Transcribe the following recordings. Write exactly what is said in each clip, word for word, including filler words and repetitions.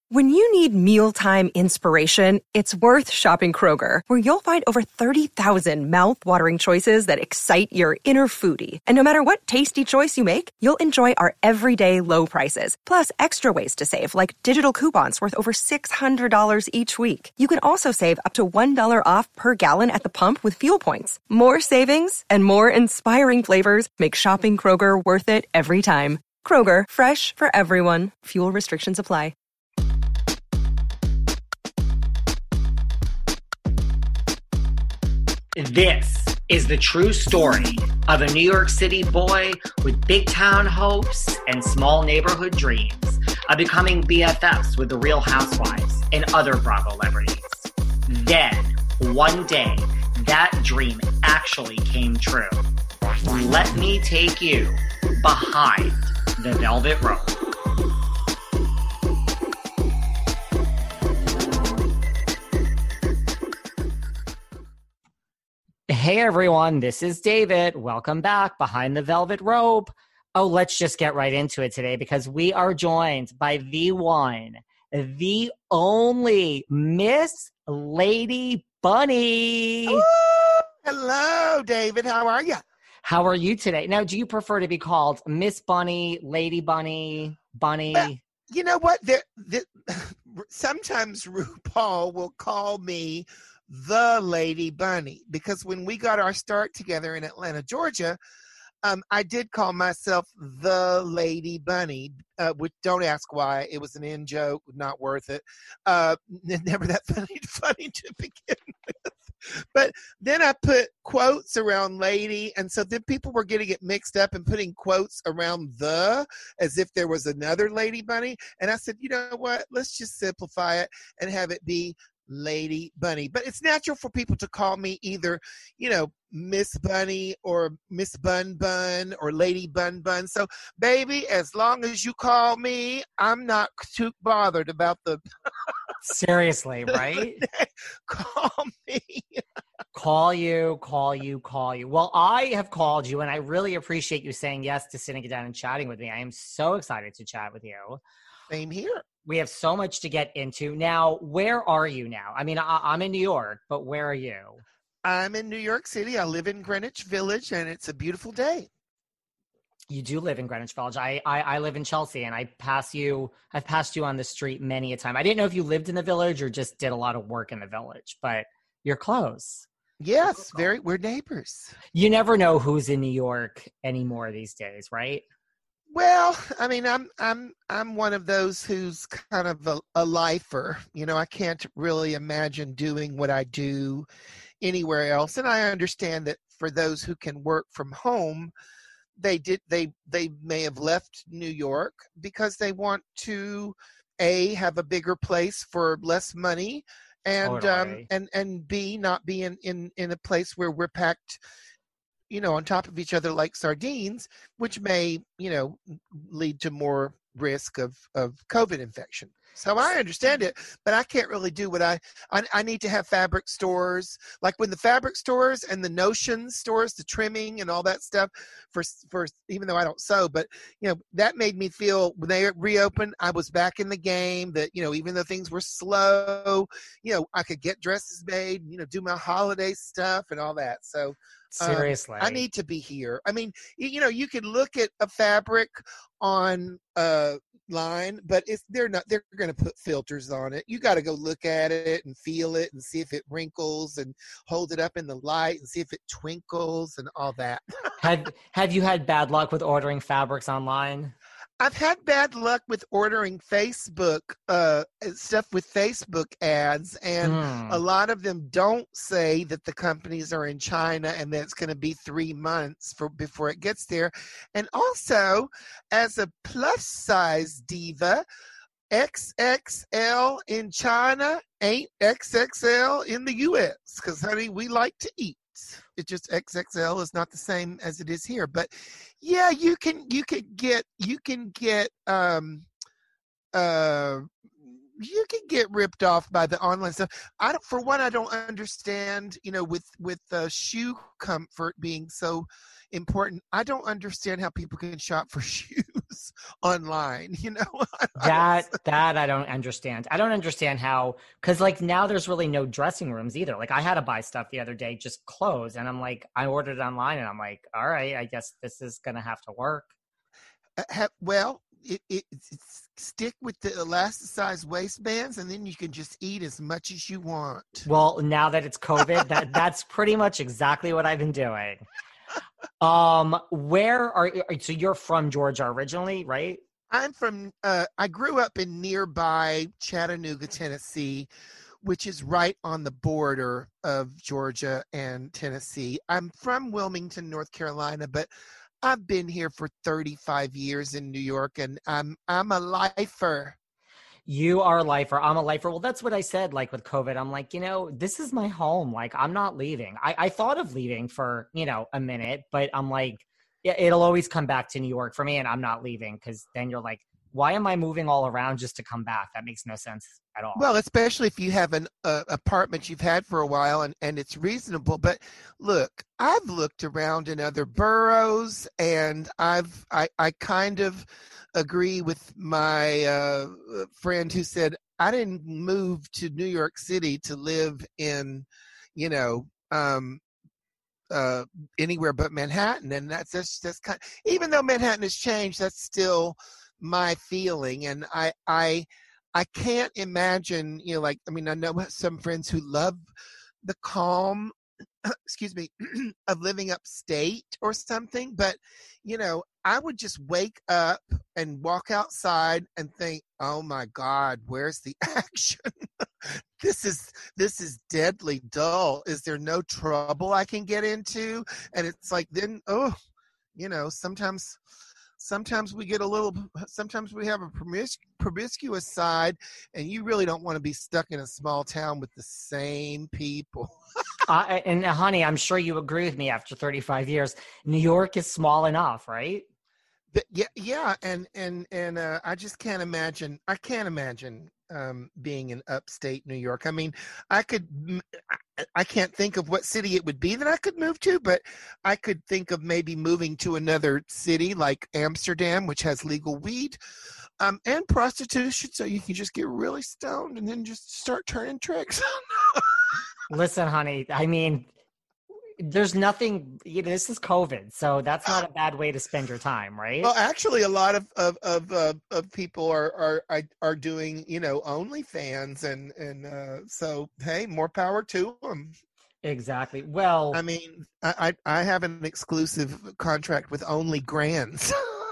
When you need mealtime inspiration, it's worth shopping Kroger, where you'll find over thirty thousand mouth-watering choices that excite your inner foodie. And no matter what tasty choice you make, you'll enjoy our everyday low prices, plus extra ways to save, like digital coupons worth over six hundred dollars each week. You can also save up to one dollar off per gallon at the pump with fuel points. More savings and more inspiring flavors make shopping Kroger worth it every time. Kroger, fresh for everyone. Fuel restrictions apply. This is the true story of a New York City boy with big town hopes and small neighborhood dreams of becoming B F Fs with the Real Housewives and other Bravo celebrities. Then, one day, that dream actually came true. Let me take you behind the velvet rope. Hey everyone, this is David. Welcome back behind the velvet rope. Oh, let's just get right into it today because we are joined by the one, the only Miss Lady Bunny. Ooh, hello, David. How are you? How are you today? Now, do you prefer to be called Miss Bunny, Lady Bunny, Bunny? Well, you know what? There, there, sometimes RuPaul will call me the Lady Bunny because when we got our start together in Atlanta, Georgia, um, I did call myself the Lady Bunny, uh, which don't ask why. It was an in joke, not worth it. Uh, never that funny, funny to begin with. But then I put quotes around lady, and so then people were getting it mixed up and putting quotes around the as if there was another Lady Bunny. And I said, you know what? Let's just simplify it and have it be Lady Bunny. But it's natural for people to call me either, you know, Miss Bunny or Miss Bun Bun or Lady Bun Bun. So, baby, as long as you call me, I'm not too bothered about the... Seriously, right? Call me. Call you, call you, call you. Well, I have called you, and I really appreciate you saying yes to sitting down and chatting with me. I am so excited to chat with you. Same here. We have so much to get into. Now, where are you now? I mean, I- I'm in New York, but where are you? I'm in New York City. I live in Greenwich Village, and it's a beautiful day. You do live in Greenwich Village. I, I I live in Chelsea, and I pass you. I've passed you on the street many a time. I didn't know if you lived in the village or just did a lot of work in the village, but you're close. Yes, very. We're neighbors. You never know who's in New York anymore these days, right? Well, I mean, I'm I'm I'm one of those who's kind of a, a lifer. You know, I can't really imagine doing what I do anywhere else, and I understand that for those who can work from home, they did they they may have left New York because they want to A, have a bigger place for less money, and Totally. um and and B, not be in, in in a place where we're packed, you know, on top of each other like sardines, which may, you know, lead to more risk of of COVID infection. So I understand it, but I can't really do what I, I, I need to have fabric stores, like when the fabric stores and the Notion stores, the trimming and all that stuff for, for, even though I don't sew, but, you know, that made me feel when they reopened, I was back in the game that, you know, even though things were slow, you know, I could get dresses made, you know, do my holiday stuff and all that. So Seriously. Um, I need to be here. I mean, you, you know, you can look at a fabric on uh line, but it's they're not they're going to put filters on it. You got to go look at it and feel it and see if it wrinkles and hold it up in the light and see if it twinkles and all that. have have you had bad luck with ordering fabrics online? I've had bad luck with ordering Facebook uh, stuff with Facebook ads, and Hmm. a lot of them don't say that the companies are in China and that it's going to be three months for before it gets there. And also, as a plus size diva, X X L in China ain't X X L in the U S because, honey, we like to eat. It just X X L is not the same as it is here, but yeah, you can you can get you can get um uh you can get ripped off by the online stuff. I don't, for one, I don't understand, you know, with, with uh, shoe comfort being so important. I don't understand how people can shop for shoes online, you know? That, that I don't understand. I don't understand how, cause like now there's really no dressing rooms either. Like I had to buy stuff the other day, just clothes. And I'm like, I ordered it online and I'm like, all right, I guess this is going to have to work. Uh, have, well, it, it, it's stick with the elasticized waistbands, and then you can just eat as much as you want. Well, now that it's COVID, that that's pretty much exactly what I've been doing. Um, where are so you're from Georgia originally, right? I'm from. Uh, I grew up in nearby Chattanooga, Tennessee, which is right on the border of Georgia and Tennessee. I'm from Wilmington, North Carolina, but I've been here for thirty-five years in New York, and I'm I'm a lifer. You are a lifer. I'm a lifer. Well, that's what I said, like with COVID. I'm like, you know, this is my home. Like, I'm not leaving. I, I thought of leaving for, you know, a minute, but I'm like, yeah, it'll always come back to New York for me, and I'm not leaving, because then you're like, why am I moving all around just to come back? That makes no sense at all. Well, especially if you have an uh, apartment you've had for a while and, and it's reasonable. But look, I've looked around in other boroughs, and I've I, I kind of agree with my uh, friend who said, I didn't move to New York City to live in, you know, um, uh, anywhere but Manhattan. And that's, that's, that's kind of, even though Manhattan has changed, that's still my feeling. And I, I, I can't imagine, you know, like, I mean, I know some friends who love the calm, excuse me, of living upstate or something, but, you know, I would just wake up and walk outside and think, oh my God, where's the action? This is, this is deadly dull. Is there no trouble I can get into? And it's like, then, oh, you know, sometimes, sometimes we get a little, sometimes we have a promis- promiscuous side, and you really don't want to be stuck in a small town with the same people. uh, and honey, I'm sure you agree with me after thirty-five years, New York is small enough, right? But yeah, yeah, and and and uh, I just can't imagine. I can't imagine um, being in upstate New York. I mean, I could. I can't think of what city it would be that I could move to, but I could think of maybe moving to another city like Amsterdam, which has legal weed um, and prostitution, so you can just get really stoned and then just start turning tricks. Listen, honey, I mean, there's nothing, you know, this is COVID, so that's not a bad way to spend your time, right? Well, actually, a lot of of of, uh, of people are, are are doing, you know, OnlyFans, and and uh, so hey, more power to them. Exactly. Well, I mean, I I, I have an exclusive contract with Only Grands.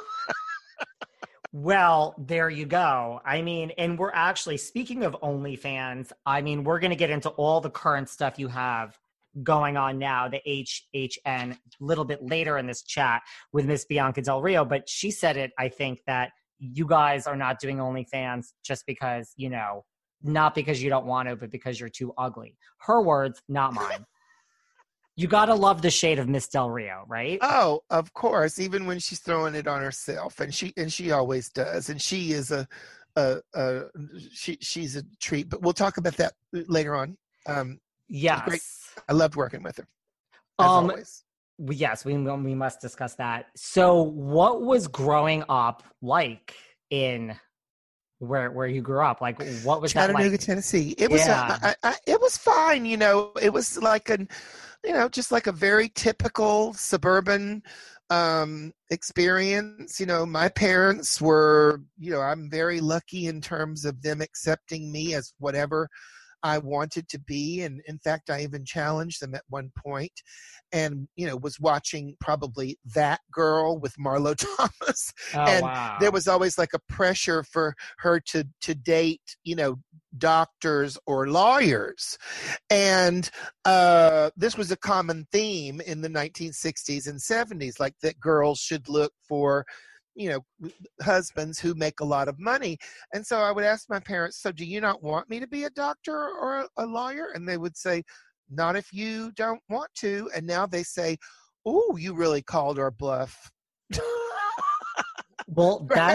Well, there you go. I mean, and we're actually, speaking of OnlyFans, I mean, we're going to get into all the current stuff you have going on now, the H H N, a little bit later in this chat with Miss Bianca Del Rio. But she said it, I think, that you guys are not doing OnlyFans just because, you know, not because you don't want to, but because you're too ugly. Her words, not mine. You got to love the shade of Miss Del Rio, right? Oh, of course, even when she's throwing it on herself, and she and she always does, and she is a, a, a she she's a treat. But we'll talk about that later on. Um, yes, great. I loved working with her. As um, always. Yes, we we must discuss that. So, what was growing up like in where where you grew up? Like, what was Chattanooga, that like? Tennessee? It was Yeah. uh, I, I, it was fine. You know, it was like an you know just like a very typical suburban um experience. You know, my parents were, you know, I'm very lucky in terms of them accepting me as whatever I wanted to be. And in fact, I even challenged them at one point, and, you know, was watching probably That Girl with Marlo Thomas. Oh, and wow. there was always like a pressure for her to, to date, you know, doctors or lawyers. And uh, this was a common theme in the nineteen sixties and seventies, like that girls should look for, you know, husbands who make a lot of money. And so I would ask my parents, so do you not want me to be a doctor or a, a lawyer? And they would say, not if you don't want to. And now they say, oh, you really called our bluff. Well, Right? that's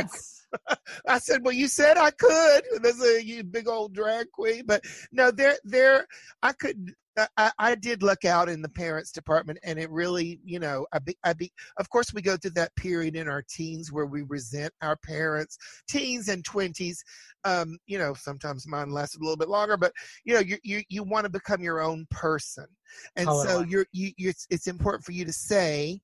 I said, well, you said I could. There's a you big old drag queen. But no, there, there, I could, I, I did look out in the parents department, and it really, you know, I be, I be, of course we go through that period in our teens where we resent our parents, teens and twenties. Um, you know, sometimes mine lasted a little bit longer, but you know, you, you, you want to become your own person. And totally. so you're, you, you, it's important for you to say,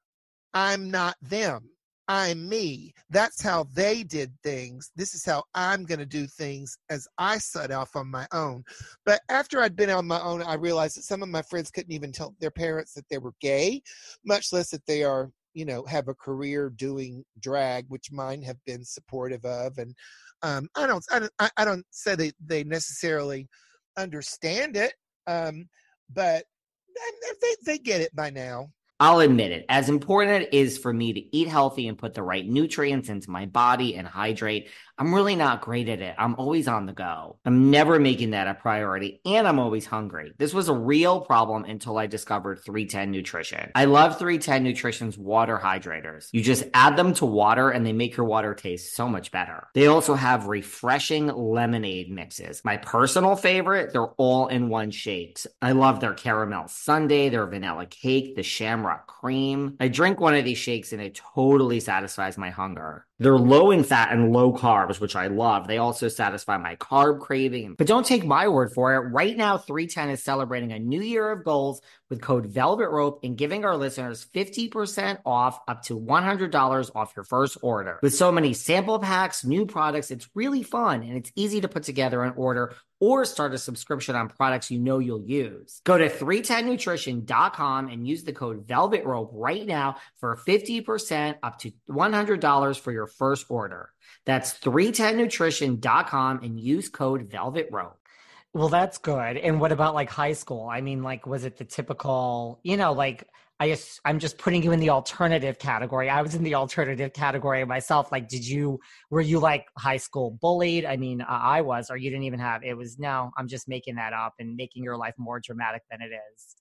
I'm not them. I'm me. That's how they did things. This is how I'm going to do things as I set off on my own. But after I'd been on my own, I realized that some of my friends couldn't even tell their parents that they were gay, much less that they are, you know, have a career doing drag, which mine have been supportive of. And um, I don't, I don't, I don't say they, they necessarily understand it, um, but they, they get it by now. I'll admit it, as important it is for me to eat healthy and put the right nutrients into my body and hydrate, I'm really not great at it. I'm always on the go. I'm never making that a priority, and I'm always hungry. This was a real problem until I discovered three ten Nutrition. I love three ten Nutrition's water hydrators. You just add them to water and they make your water taste so much better. They also have refreshing lemonade mixes. My personal favorite, they're all-in-one shakes. I love their caramel sundae, their vanilla cake, the shamrock cream. I drink one of these shakes and it totally satisfies my hunger. They're low in fat and low carbs, which I love. They also satisfy my carb craving. But don't take my word for it. Right now, three ten is celebrating a new year of goals with code Velvet Rope and giving our listeners fifty percent off up to one hundred dollars off your first order. With so many sample packs, new products, it's really fun and it's easy to put together an order or start a subscription on products you know you'll use. Go to three ten nutrition dot com and use the code Velvet Rope right now for fifty percent up to one hundred dollars for your first order. That's three ten nutrition dot com and use code Velvet Rope. Well, that's good. And what about like high school? I mean, like, was it the typical, you know, like, I guess I'm just putting you in the alternative category. I was in the alternative category myself. Like, did you, were you like high school bullied? I mean, uh, I was, or you didn't even have, it was, no, I'm just making that up and making your life more dramatic than it is.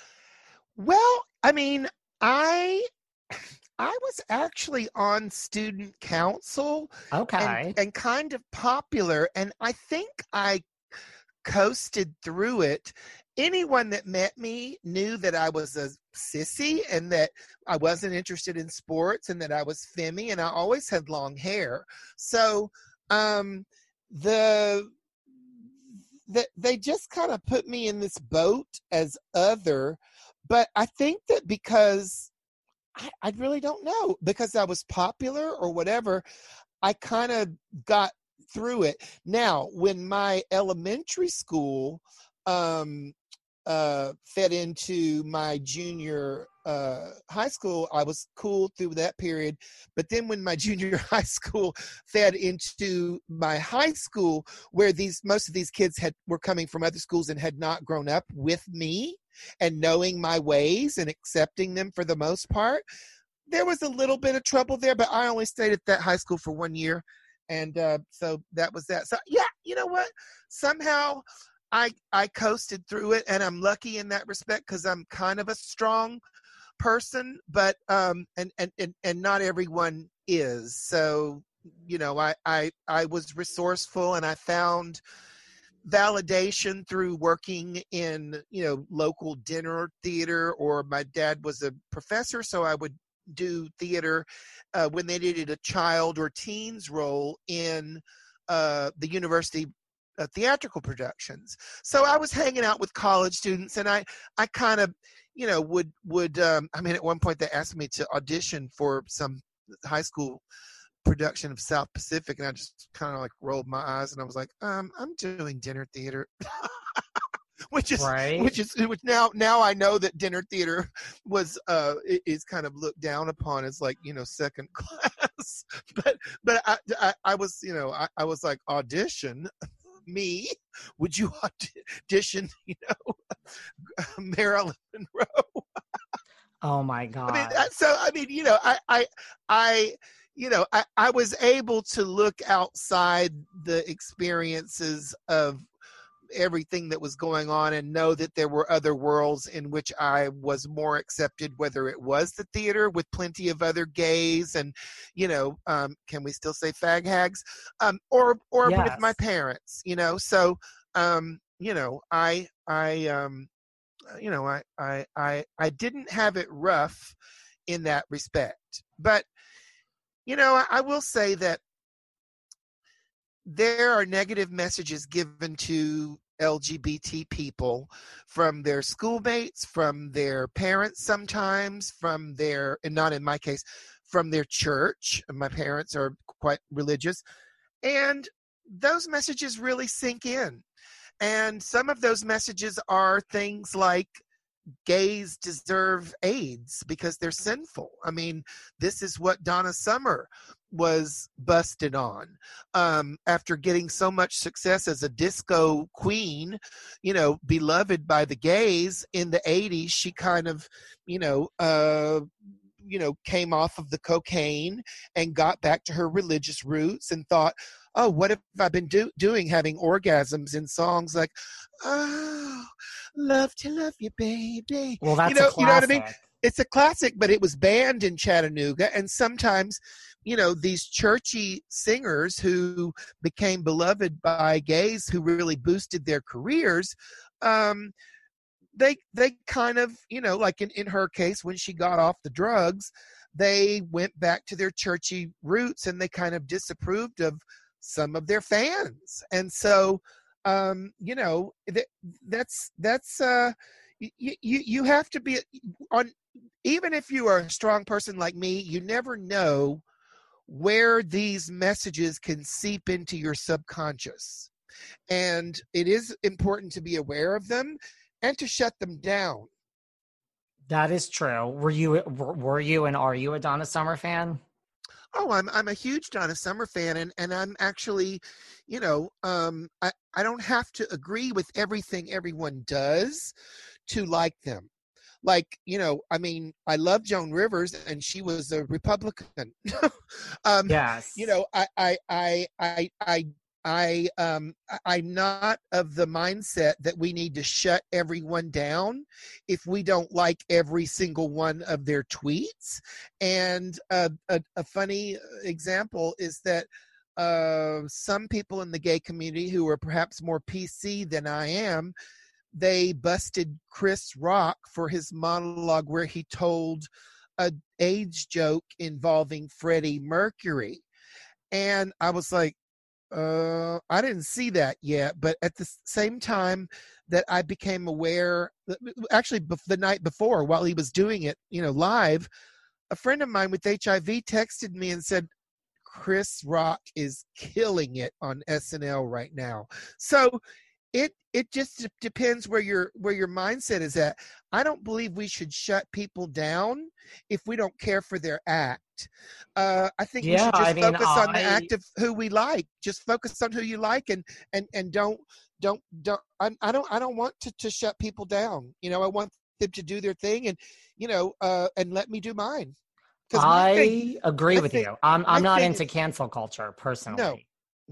Well, I mean, I, I was actually on student council. Okay. And, and kind of popular. And I think I coasted through it. Anyone that met me knew that I was a sissy and that I wasn't interested in sports and that I was femmy, and I always had long hair. So um, the, the they just kind of put me in this boat as other. But I think that because I, I really don't know, because I was popular or whatever, I kind of got through it. Now, when my elementary school um, uh, fed into my junior uh, high school, I was cool through that period. But then when my junior high school fed into my high school, where these most of these kids had were coming from other schools and had not grown up with me and knowing my ways and accepting them for the most part, there was a little bit of trouble there. But I only stayed at that high school for one year. And uh, so that was that. So, yeah, you know what? Somehow I I coasted through it, and I'm lucky in that respect because I'm kind of a strong person, but um, and, and, and, and not everyone is. So, you know, I, I, I was resourceful, and I found validation through working in, you know, local dinner theater, or my dad was a professor, so I would do theater uh, when they needed a child or teens role in uh, the university uh, theatrical productions. So I was hanging out with college students, and I, I kind of, you know, would, would um, I mean, at one point they asked me to audition for some high school production of South Pacific, and I just kind of like rolled my eyes, and I was like, um, I'm doing dinner theater. Which is, right. which is, which now, now I know that dinner theater was, uh, is kind of looked down upon as like, you know, second class. but, but I, I, I was, you know, I, I was like, audition me? Would you audition, you know, Marilyn Monroe? Oh my God. I mean, so, I mean, you know, I, I, I, you know, I, I was able to look outside the experiences of everything that was going on and know that there were other worlds in which I was more accepted, whether it was the theater with plenty of other gays and, you know, um, can we still say fag hags, um, or or Yes. with my parents, you know. So, um, you know, I I um, you know, I I I I didn't have it rough in that respect, but you know, I, I will say that there are negative messages given to L G B T people from their schoolmates, from their parents sometimes, from their, and not in my case, from their church. My parents are quite religious. And those messages really sink in. And some of those messages are things like gays deserve AIDS because they're sinful. I mean, this is what Donna Summer was busted on um, after getting so much success as a disco queen, you know, beloved by the gays in the eighties. She kind of, you know, uh, you know, came off of the cocaine and got back to her religious roots and thought, oh, what have I been do- doing having orgasms in songs like, oh, love to love you, baby. Well, that's you know, a classic. You know what I mean? It's a classic, but it was banned in Chattanooga. And sometimes, you know, these churchy singers who became beloved by gays who really boosted their careers, um, they they kind of, you know, like in, in her case, when she got off the drugs, they went back to their churchy roots and they kind of disapproved of some of their fans. And so, um, you know, that, that's, that's, uh, you, you, you have to be on, even if you are a strong person like me, you never know where these messages can seep into your subconscious. And it is important to be aware of them and to shut them down. That is true. Were you, were you, and are you a Donna Summer fan? Oh, I'm I'm a huge Donna Summer fan, and, and I'm actually, you know, um, I, I don't have to agree with everything everyone does to like them. Like, you know, I mean, I love Joan Rivers, and she was a Republican. um, Yes. You know, I I I I I I um I'm not of the mindset that we need to shut everyone down if we don't like every single one of their tweets. And uh, a, a funny example is that uh, some people in the gay community who are perhaps more P C than I am, they busted Chris Rock for his monologue where he told a AIDS joke involving Freddie Mercury. And I was like, Uh, I didn't see that yet, but at the same time that I became aware, actually the night before while he was doing it, you know, live, a friend of mine with H I V texted me and said, Chris Rock is killing it on S N L right now. So it it just depends where your where your mindset is at. I don't believe we should shut people down if we don't care for their act. Uh, I think Yeah, we should just I mean, focus on the I- act of who we like. Just focus on who you like, and and and don't don't don't. I, I don't I don't want to, to shut people down. You know, I want them to do their thing, and you know, uh, and let me do mine. 'Cause my I thing- agree my with thing- you. I'm I'm my not thing into is- cancel culture personally. No.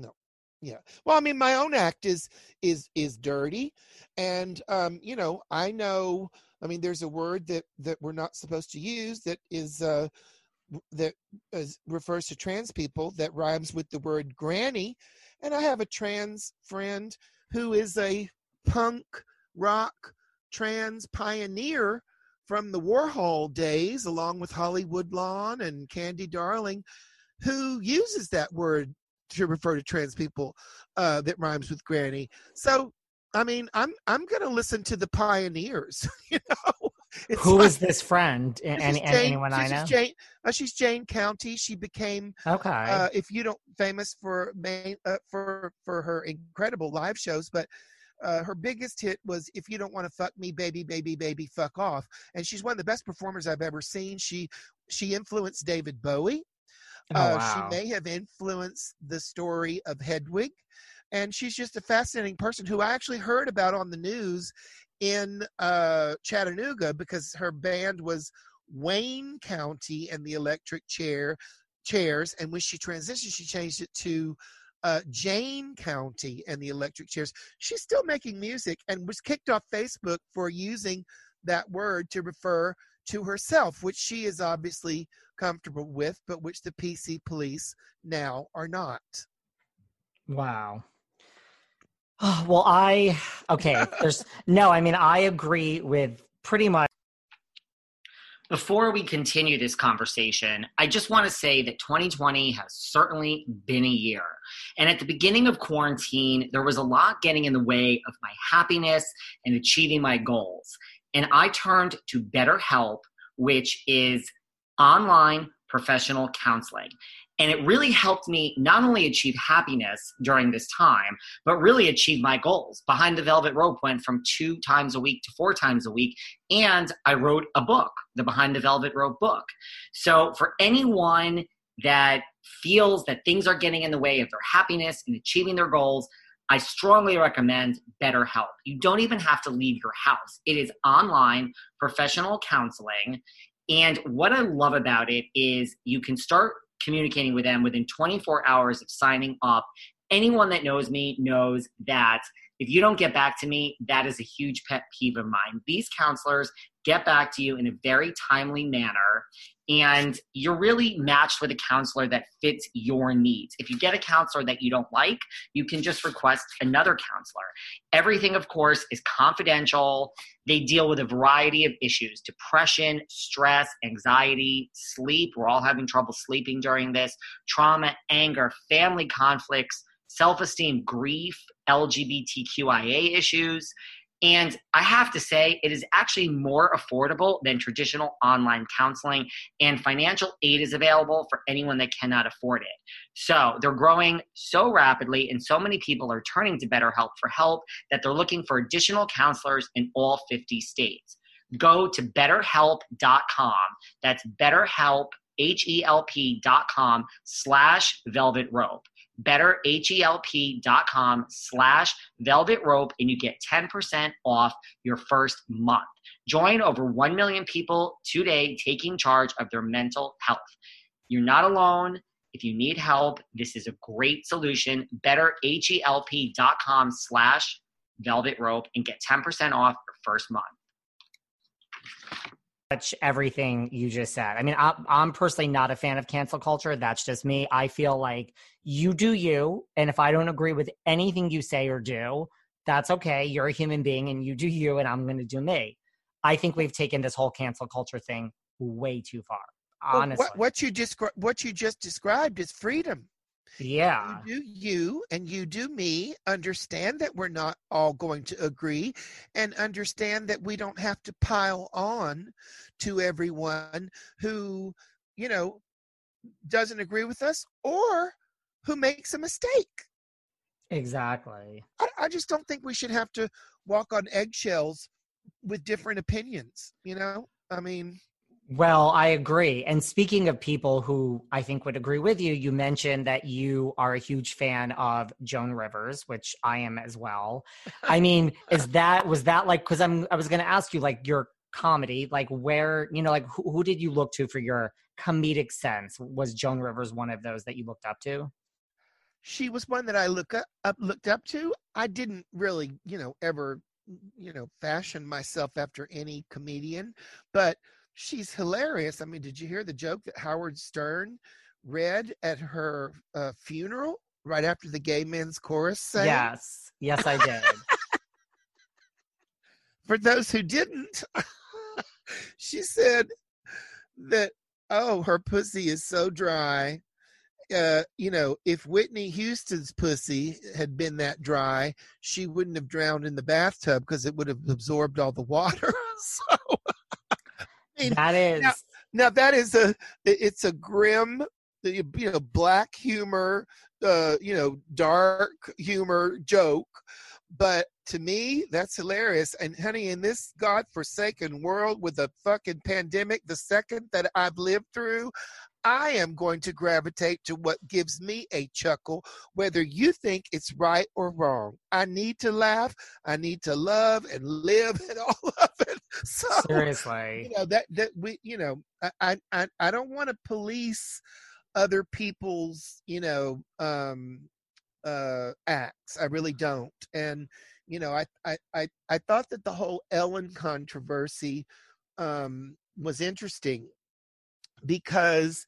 Yeah. Well, I mean, my own act is is is dirty, and um, you know, I know. I mean, there's a word that that we're not supposed to use that is uh, that is, refers to trans people that rhymes with the word granny, and I have a trans friend who is a punk rock trans pioneer from the Warhol days, along with Hollywood Lawn and Candy Darling, who uses that word to refer to trans people uh, that rhymes with granny. So, I mean, I'm I'm gonna listen to the pioneers. You know, it's Who like, is this friend? this And, is and Jane, anyone I this is know? Jane, uh, she's Jane County. She became, Okay. uh, if you don't, famous for main, uh, for for her incredible live shows, but. Uh, her biggest hit was "If You Don't Want to Fuck Me, Baby, Baby, Baby, Fuck Off," and she's one of the best performers I've ever seen. She she influenced David Bowie. oh, Uh, wow. She may have influenced the story of Hedwig, and she's just a fascinating person who I actually heard about on the news in uh, Chattanooga because her band was Wayne County and the Electric Chair Chairs, and when she transitioned, she changed it to uh, Jane County and the electric chairs. She's still making music and was kicked off Facebook for using that word to refer to herself, which she is obviously comfortable with, but which the P C police now are not. Wow. Oh, well, I, okay, there's, no, I mean, I agree with pretty much. Before we continue this conversation, I just want to say that twenty twenty has certainly been a year. And at the beginning of quarantine, there was a lot getting in the way of my happiness and achieving my goals. And I turned to BetterHelp, which is online professional counseling. And it really helped me not only achieve happiness during this time, but really achieve my goals. Behind the Velvet Rope went from two times a week to four times a week. And I wrote a book, the Behind the Velvet Rope book. So for anyone that feels that things are getting in the way of their happiness and achieving their goals, I strongly recommend BetterHelp. You don't even have to leave your house. It is online professional counseling. And what I love about it is you can start communicating with them within twenty-four hours of signing up. Anyone that knows me knows that if you don't get back to me, that is a huge pet peeve of mine. These counselors get back to you in a very timely manner, and you're really matched with a counselor that fits your needs. If you get a counselor that you don't like, you can just request another counselor. Everything, of course, is confidential. They deal with a variety of issues: depression, stress, anxiety, sleep. We're all having trouble sleeping during this. Trauma, anger, family conflicts, self-esteem, grief, L G B T Q I A issues. And I have to say, it is actually more affordable than traditional online counseling, and financial aid is available for anyone that cannot afford it. So they're growing so rapidly, and so many people are turning to BetterHelp for help that they're looking for additional counselors in all fifty states. Go to better help dot com. That's BetterHelp, H E L P dot com slash velvet rope. better help dot com slash velvet rope, and you get ten percent off your first month. Join over one million people today taking charge of their mental health. You're not alone. If you need help, this is a great solution. better help dot com slash velvet rope and get ten percent off your first month. Much everything you just said. I mean, I'm, I'm personally not a fan of cancel culture. That's just me. I feel like you do you. And if I don't agree with anything you say or do, that's okay. You're a human being and you do you, and I'm going to do me. I think we've taken this whole cancel culture thing way too far, honestly. Well, what, what, you descri- what you just described is freedom. Yeah. You do you and you do me. Understand that we're not all going to agree, and understand that we don't have to pile on to everyone who, you know, doesn't agree with us or who makes a mistake. Exactly. I, I just don't think we should have to walk on eggshells with different opinions, you know? I mean... Well, I agree. And speaking of people who I think would agree with you, you mentioned that you are a huge fan of Joan Rivers, which I am as well. I mean, is that, was that like, cause I'm, I was going to ask you like your comedy, like where, you know, like who, who did you look to for your comedic sense? Was Joan Rivers one of those that you looked up to? She was one that I look up, up looked up to. I didn't really, you know, ever, you know, fashion myself after any comedian, but she's hilarious. I mean, did you hear the joke that Howard Stern read at her uh, funeral right after the Gay Men's Chorus sang? Yes. Yes, I did. For those who didn't, she said that, oh, her pussy is so dry. Uh, you know, if Whitney Houston's pussy had been that dry, she wouldn't have drowned in the bathtub because it would have absorbed all the water. So... I mean, that is now, now that is a it's a grim, you know, black humor, uh, you know, dark humor joke, but to me that's hilarious. And honey, in this godforsaken world with a fucking pandemic, the second that I've lived through, I am going to gravitate to what gives me a chuckle, whether you think it's right or wrong. I need to laugh. I need to love and live and all of it. So, seriously, you know, that, that we, you know, I, I, I don't want to police other people's, you know, um, uh, acts. I really don't. And, you know, I, I, I, I thought that the whole Ellen controversy um, was interesting because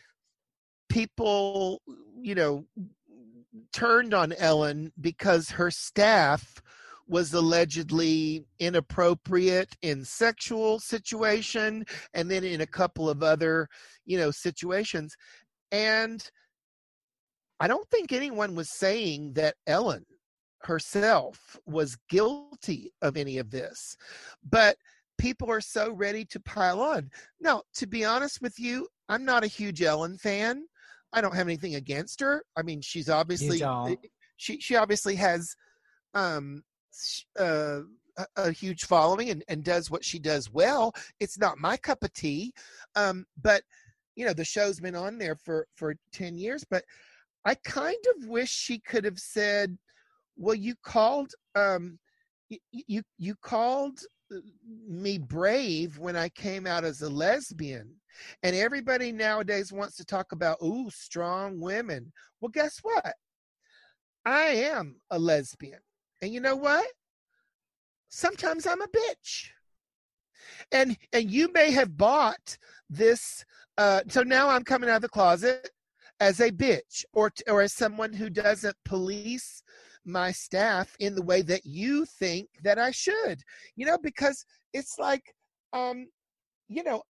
people, you know, turned on Ellen because her staff was allegedly inappropriate in sexual situation and then in a couple of other, you know, situations. And I don't think anyone was saying that Ellen herself was guilty of any of this, but people are so ready to pile on. Now, to be honest with you, I'm not a huge Ellen fan. I don't have anything against her. I mean, she's obviously, You don't. she, she obviously has, um, uh, a, a huge following and, and does what she does well. It's not my cup of tea. Um, but you know, the show's been on there for, for ten years, but I kind of wish she could have said, well, you called, um, you, you, you called me brave when I came out as a lesbian, and everybody nowadays wants to talk about, ooh, strong women. Well, guess what? I am a lesbian. And you know what? Sometimes I'm a bitch. And and you may have bought this. Uh, so now I'm coming out of the closet as a bitch, or or as someone who doesn't police my staff in the way that you think that I should. You know, because it's like, um, you know,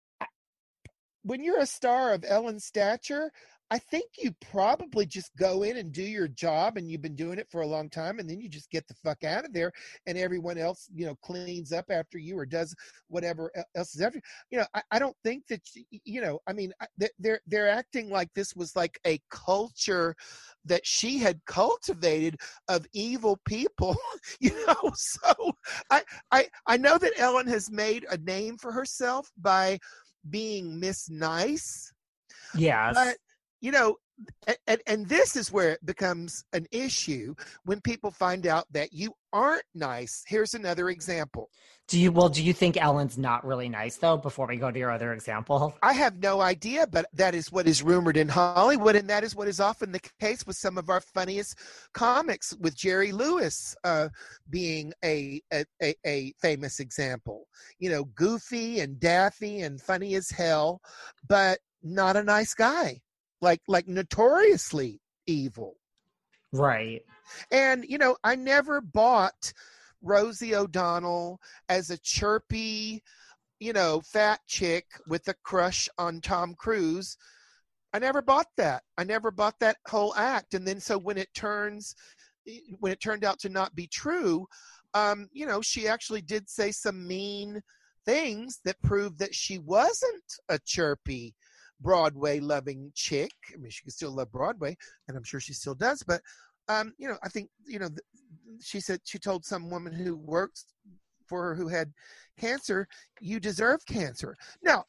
when you're a star of Ellen's stature, I think you probably just go in and do your job, and you've been doing it for a long time, and then you just get the fuck out of there, and everyone else, you know, cleans up after you or does whatever else is after you. You know, I, I don't think that, you know, I mean, they're they're acting like this was like a culture that she had cultivated of evil people, you know. So I I I know that Ellen has made a name for herself by being Miss Nice. Yes. But you know, and, and this is where it becomes an issue when people find out that you aren't nice. Here's another example. Do you, well, do you think Ellen's not really nice, though, before we go to your other example? I have no idea, but that is what is rumored in Hollywood, and that is what is often the case with some of our funniest comics, with Jerry Lewis uh, being a, a, a, a famous example. You know, goofy and daffy and funny as hell, but not a nice guy. Like, like notoriously evil. Right. And, you know, I never bought Rosie O'Donnell as a chirpy, you know, fat chick with a crush on Tom Cruise. I never bought that. I never bought that whole act. And then so when it turns, when it turned out to not be true, um, you know, she actually did say some mean things that proved that she wasn't a chirpy Broadway loving chick. I mean, she can still love Broadway, and I'm sure she still does. But, um, you know, I think, you know, she said, she told some woman who works for her who had cancer, you deserve cancer. Now,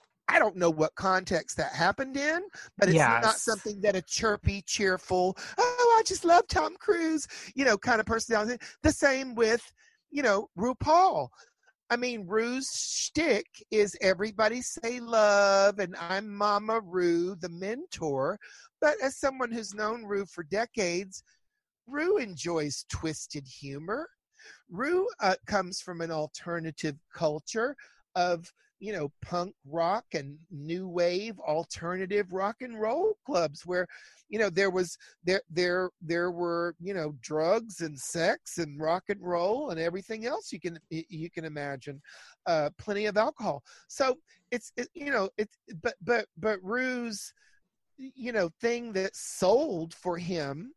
I don't know what context that happened in, but it's Yes. not something that a chirpy, cheerful, oh, I just love Tom Cruise, you know, kind of personality. The same with, you know, RuPaul. I mean, Rue's shtick is everybody say love, and I'm Mama Rue, the mentor. But as someone who's known Rue for decades, Rue enjoys twisted humor. Rue uh, comes from an alternative culture of, you know, punk rock and new wave alternative rock and roll clubs where, you know, there was there there there were, you know, drugs and sex and rock and roll and everything else you can you can imagine, uh, plenty of alcohol. So it's it, you know it's but but but Rue's, you know, thing that sold for him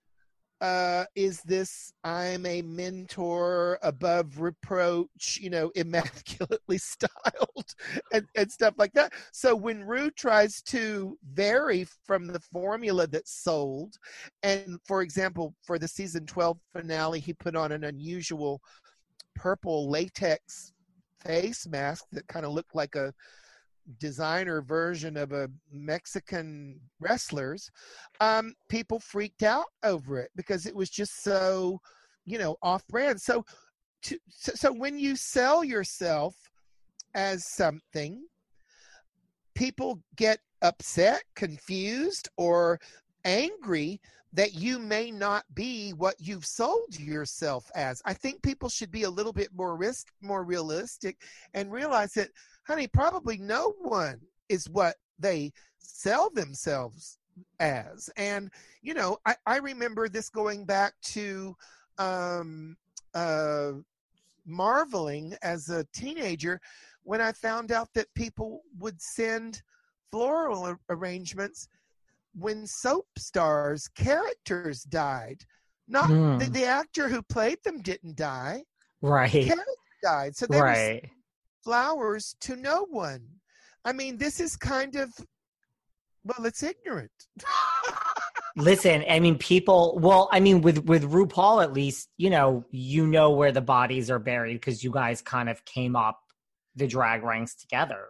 uh, is this I'm a mentor above reproach, you know, immaculately styled and, and stuff like that. So when Rue tries to vary from the formula that sold, and for example, for the season twelve finale, he put on an unusual purple latex face mask that kind of looked like a designer version of a Mexican wrestlers, um, people freaked out over it because it was just so, you know, off brand. So, to, so, so when you sell yourself as something, people get upset, confused, or angry that you may not be what you've sold yourself as. I think people should be a little bit more risk, more realistic, and realize that, honey, probably no one is what they sell themselves as. And, you know, I, I remember this going back to um, uh, marveling as a teenager when I found out that people would send floral arrangements when soap stars' characters died. Not mm. the, the actor who played them didn't die. Right. The character died. So they right. were flowers to no one. I mean, this is kind of, well, it's ignorant. Listen, I mean, people, well, I mean, with, with RuPaul, at least, you know, you know where the bodies are buried because you guys kind of came up the drag ranks together.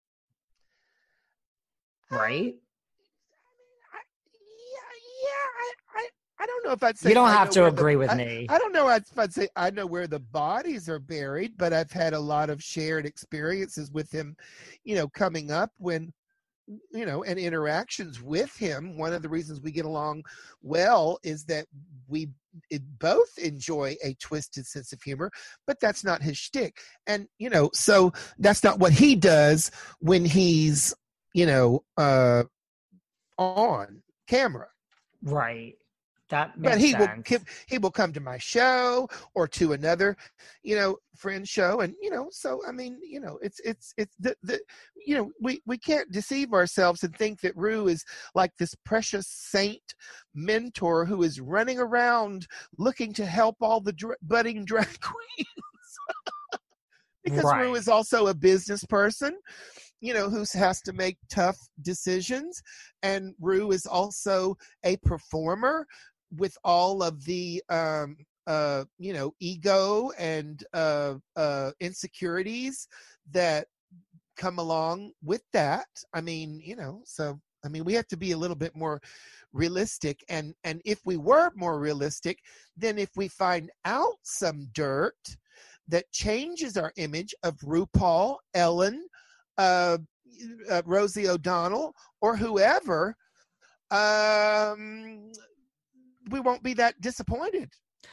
Right? I don't know if I'd say you don't I have to agree the, with I, me. I don't know if I'd say I know where the bodies are buried, but I've had a lot of shared experiences with him, you know, coming up when, you know, and interactions with him. One of the reasons we get along well is that we both enjoy a twisted sense of humor, but that's not his shtick. And, you know, so that's not what he does when he's, you know, uh, on camera. Right. That makes but he sense. will he will come to my show or to another, you know, friend show, and you know, so I mean, you know, it's it's it's the the you know, we we can't deceive ourselves and think that Ru is like this precious saint mentor who is running around looking to help all the dr- budding drag queens. Because right. Ru is also a business person, you know, who has to make tough decisions, and Ru is also a performer with all of the um uh you know ego and uh uh insecurities that come along with that. I mean, you know, so I mean, we have to be a little bit more realistic, and and if we were more realistic, then if we find out some dirt that changes our image of RuPaul, Ellen, uh, uh Rosie O'Donnell, or whoever, um we won't be that disappointed.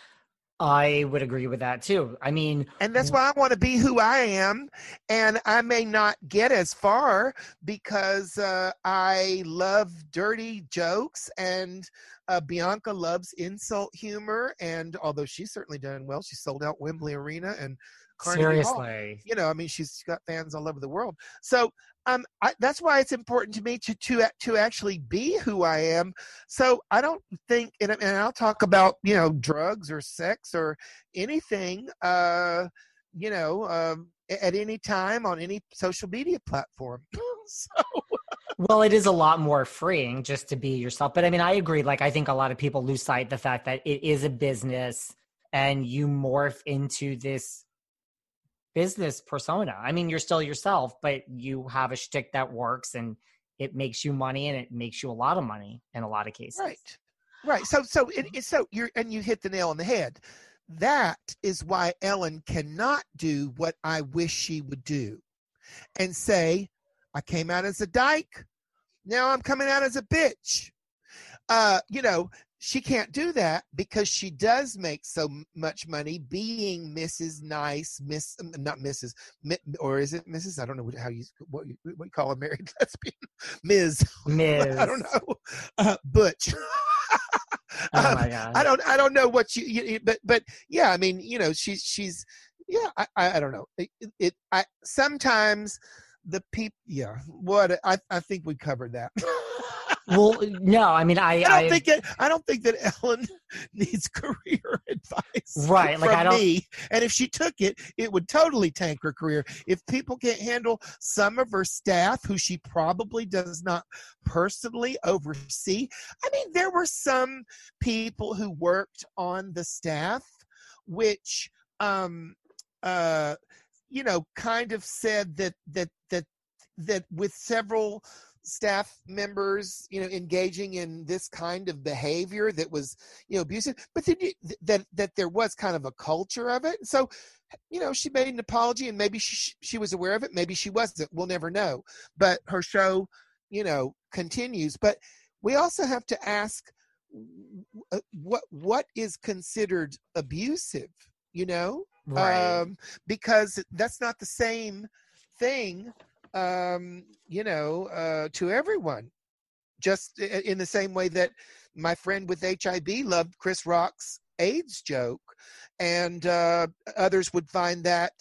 I would agree with that too. I mean, and that's why I want to be who I am, and I may not get as far because uh, I love dirty jokes, and uh, Bianca loves insult humor, and although she's certainly done well, she sold out Wembley Arena and Carnegie Hall. Seriously. You know, I mean, she's got fans all over the world. So um, I, that's why it's important to me to, to to actually be who I am. So I don't think, and, and I'll talk about, you know, drugs or sex or anything, uh, you know, um, at any time on any social media platform. So. Well, it is a lot more freeing just to be yourself. But I mean, I agree. Like, I think a lot of people lose sight of the fact that it is a business and you morph into this business persona. I mean, you're still yourself, but you have a shtick that works, and it makes you money, and it makes you a lot of money in a lot of cases. Right, right. So, so it, it's so you're, and you hit the nail on the head. That is why Ellen cannot do what I wish she would do, and say, "I came out as a dyke, now I'm coming out as a bitch." Uh, you know. She can't do that because she does make so much money being Missus Nice, Miss, not Missus, or is it Missus? I don't know how you what you, what you call a married lesbian, Miz. Miz. I don't know, uh, Butch. Oh my God. I don't, I don't know what you, you, but, but yeah, I mean, you know, she's, she's, yeah, I, I, I don't know. It, it, I sometimes the people, yeah, what I, I think we covered that. Well, no, I mean, I, I don't I, think it, I don't think that Ellen needs career advice, right? Like, from I don't. Me. And if she took it, it would totally tank her career. If people can't handle some of her staff, who she probably does not personally oversee. I mean, there were some people who worked on the staff, which, um, uh, you know, kind of said that that that that with several staff members, you know, engaging in this kind of behavior that was, you know, abusive, but then you, that that there was kind of a culture of it. So, you know, she made an apology, and maybe she she was aware of it, maybe she wasn't. We'll never know. But her show, you know, continues. But we also have to ask, what what is considered abusive, you know, Right. um, because that's not the same thing, um, you know, uh, to everyone. Just in the same way that my friend with H I V loved Chris Rock's AIDS joke, and uh, others would find that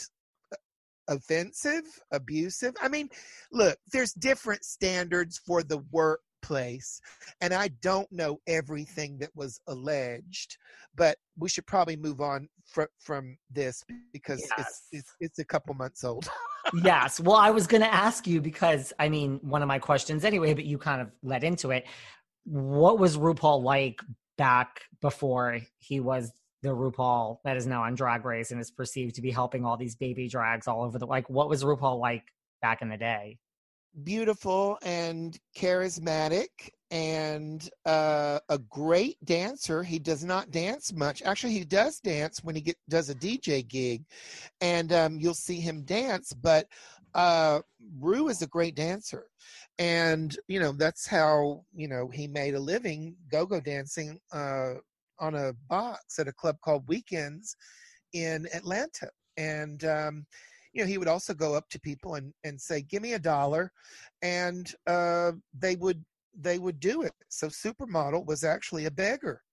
offensive, abusive. I mean, look, there's different standards for the workplace, and I don't know everything that was alleged, but we should probably move on fr- from this because it's, Yes. it's it's a couple months old. Yes. Well, I was going to ask you because, I mean, one of my questions anyway, but you kind of led into it. What was RuPaul like back before he was the RuPaul that is now on Drag Race and is perceived to be helping all these baby drags all over the, like, what was RuPaul like back in the day? Beautiful and charismatic and uh, a great dancer. He does not dance much. Actually, he does dance when he get, does a D J gig, and um, you'll see him dance. But uh, Ru is a great dancer, and you know that's how you know he made a living go-go dancing uh, on a box at a club called Weekends in Atlanta, and. Um, You know, he would also go up to people and, and say, "Give me a dollar," and uh, they would they would do it. So Supermodel was actually a beggar.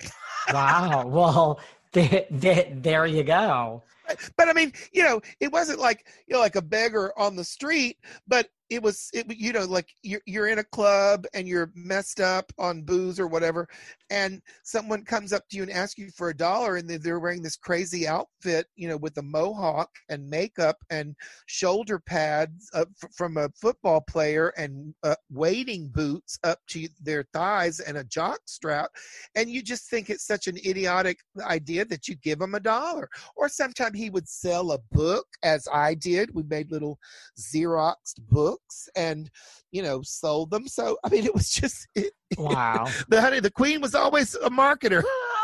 Wow. Well, there, there, there you go. But I mean, you know, it wasn't like you know, like a beggar on the street, but it was, it you know, like you're you're in a club and you're messed up on booze or whatever, and someone comes up to you and asks you for a dollar, and they're, they're wearing this crazy outfit, you know, with a mohawk and makeup and shoulder pads up f- from a football player and uh, wading boots up to their thighs and a jock strap, and you just think it's such an idiotic idea that you give them a dollar. Or sometimes he would sell a book, as I did. We made little Xeroxed books and, you know, sold them. So, I mean, it was just, it, Wow. the honey, the queen was always a marketer.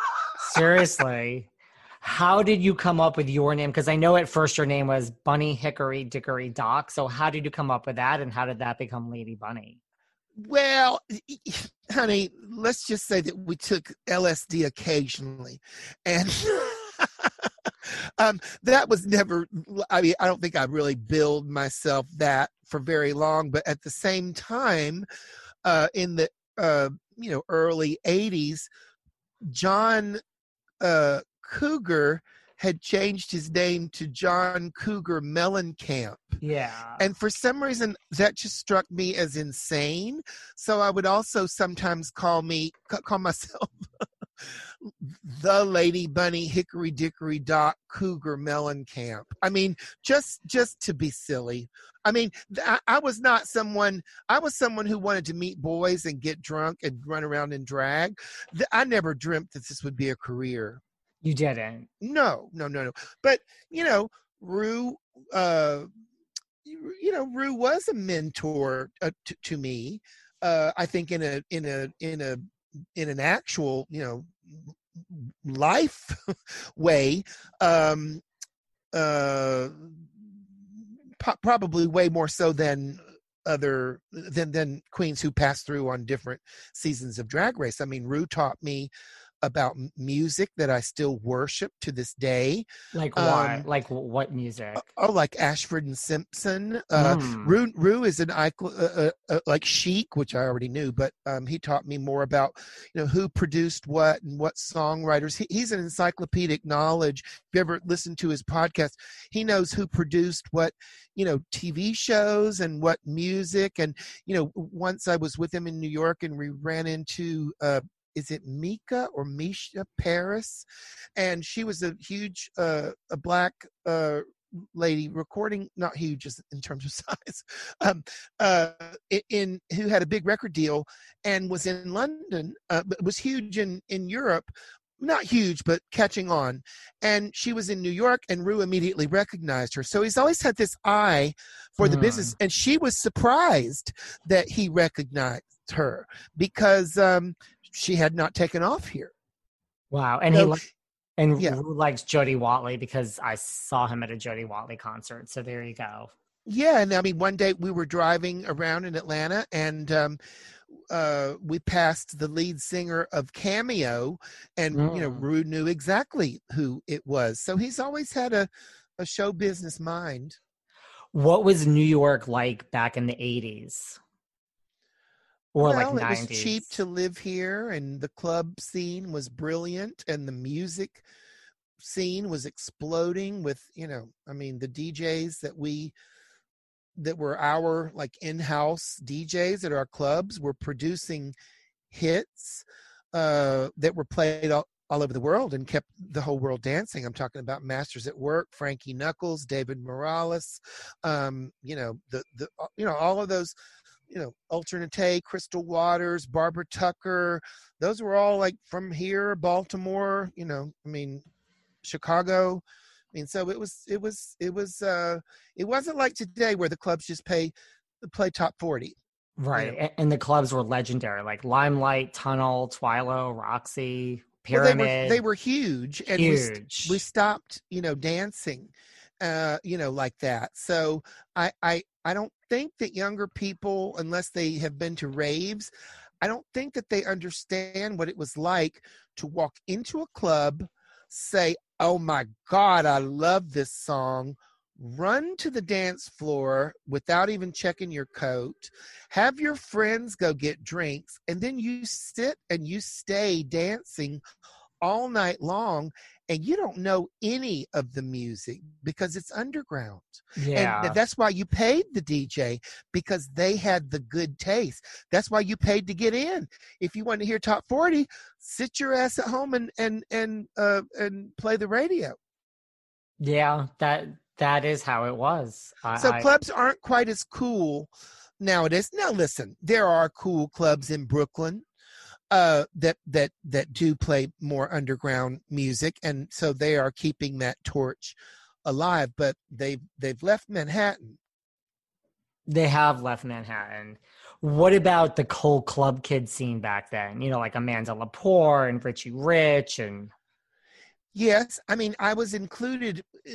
Seriously. How did you come up with your name? Because I know at first your name was Bunny Hickory Dickory Dock. So how did you come up with that? And how did that become Lady Bunny? Well, honey, let's just say that we took L S D occasionally. And um, that was never, I mean, I don't think I really billed myself that for very long. But at the same time, uh, in the, uh, you know, early eighties, John uh, Cougar had changed his name to John Cougar Mellencamp. Yeah. And for some reason, that just struck me as insane. So I would also sometimes call me, call myself the Lady Bunny Hickory Dickory Dock Cougar Mellencamp. I mean, just just to be silly. I mean, I, I was not someone, I was someone who wanted to meet boys and get drunk and run around in drag. I never dreamt that this would be a career. You didn't. No, no, no, no. But, you know, Ru, uh, you know, Ru was a mentor uh, to, to me. Uh, I think in a, in a, in a, in an actual, you know, life way, um, uh, po- probably way more so than other, than, than queens who passed through on different seasons of Drag Race. I mean, Ru taught me about music that I still worship to this day. Like what? Um, like what music? Oh, like Ashford and Simpson. Uh, Mm. Ru, Ru is an icon, uh, uh, uh, like Chic, which I already knew, but um, he taught me more about, you know, who produced what and what songwriters. He, he's an encyclopedic knowledge. If you ever listen to his podcast, he knows who produced what, you know, T V shows and what music. And, you know, once I was with him in New York and we ran into uh, is it Mika or Misha Paris? And she was a huge, uh, a black uh, lady recording, not huge in terms of size, um, uh, in who had a big record deal and was in London, uh, but was huge in, in Europe. Not huge, but catching on. And she was in New York, and Ru immediately recognized her. So he's always had this eye for the Mm. business. And she was surprised that he recognized her because um, she had not taken off here. Wow. And So, he li- and yeah. Ru likes Jody Watley because I saw him at a Jody Watley concert. So there you go. Yeah, and I mean, one day we were driving around in Atlanta, and um, uh, we passed the lead singer of Cameo, and Mm. you know, Rue knew exactly who it was. So he's always had a, a show business mind. What was New York like back in the eighties? Or Well, like it was nineties? cheap to live here, and the club scene was brilliant, and the music scene was exploding with, you know, I mean, the D Js that we that were our like in-house D Js at our clubs were producing hits uh, that were played all, all over the world and kept the whole world dancing. I'm talking about Masters at Work, Frankie Knuckles, David Morales, um, you know, the the you know all of those, you know, Alternate, Crystal Waters, Barbara Tucker. Those were all like from here, Baltimore. You know, I mean, Chicago. I mean, so it was, it was, it was, uh, it wasn't like today where the clubs just pay, play top forty. Right. You know? And the clubs were legendary, like Limelight, Tunnel, Twilo, Roxy, Well, they Pyramid. were, they were huge, and huge. we we stopped, you know, dancing, uh, you know, like that. So I, I, I don't think that younger people, unless they have been to raves, I don't think that they understand what it was like to walk into a club, say, oh my God, I love this song, run to the dance floor without even checking your coat, have your friends go get drinks, and then you sit and you stay dancing all night long, and you don't know any of the music because it's underground. Yeah. And that's why you paid the D J, because they had the good taste. That's why you paid to get in. If you want to hear top forty, sit your ass at home and and and uh, and play the radio. Yeah, that that is how it was. I, So I, clubs aren't quite as cool nowadays. Now listen, there are cool clubs in Brooklyn uh that that that do play more underground music, and so they are keeping that torch alive, but they've they've left Manhattan. They have left Manhattan. What about the cool club kid scene back then? You know, like Amanda Lepore and Richie Rich and Yes, I mean, I was included uh,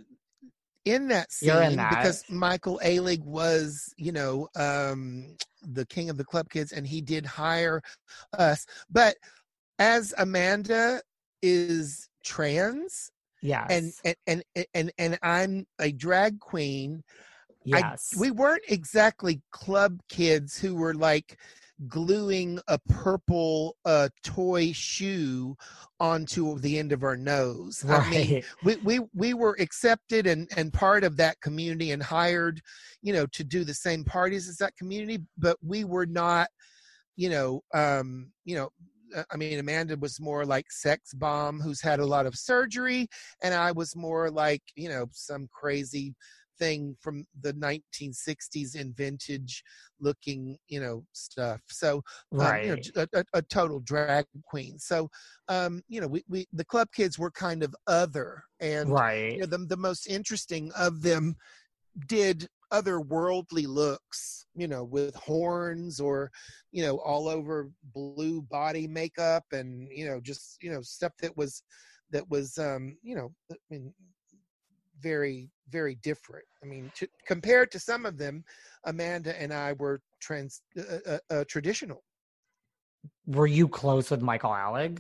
in that scene You're in that. because Michael Alig was, you know, um, the king of the club kids, and he did hire us. But as Amanda is trans, Yes. and and and and, and I'm a drag queen, yes. I, we weren't exactly club kids who were like gluing a purple uh, toy shoe onto the end of our nose. Right. I mean, we, we, we were accepted and, and part of that community and hired, you know, to do the same parties as that community, but we were not, you know, um, you know, I mean, Amanda was more like sex bomb who's had a lot of surgery, and I was more like, you know, some crazy thing from the nineteen sixties in vintage looking, you know, stuff. So, right. um, you know, a, a, a total drag queen. So, um, you know, we, we, the club kids were kind of other, and right. you know, the, the most interesting of them did otherworldly looks, you know, with horns or, you know, all over blue body makeup, and, you know, just, you know, stuff that was, that was, um, you know, I mean, very, very different. I mean, to, compared to some of them, Amanda and I were trans uh, uh, uh, traditional. Were you close with Michael Alig?